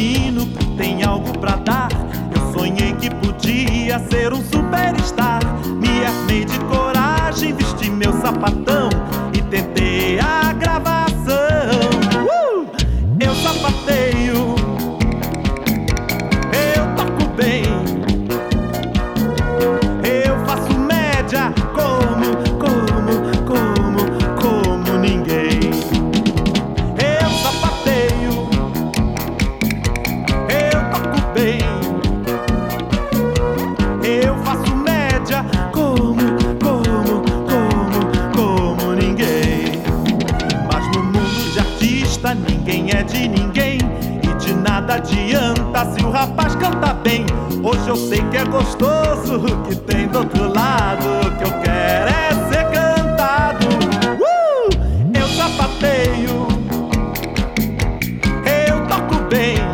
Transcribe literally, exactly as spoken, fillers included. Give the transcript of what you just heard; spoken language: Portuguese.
menino que tem algo pra dar. Eu sonhei que podia ser um superstar. Me armei de coragem, vesti meu sapatão e tentei a gravação. uh! Eu sapateio, eu toco bem, eu faço média como, como, como, como ninguém. Eu sapateio, eu toco bem, eu faço média como, como, como, como ninguém. Mas no mundo de artista ninguém é de ninguém, e de nada adianta se o rapaz canta bem. Hoje eu sei que é gostoso, que tem do outro lado, que eu quero é ser cantado. uh! Eu sapateio, eu toco bem,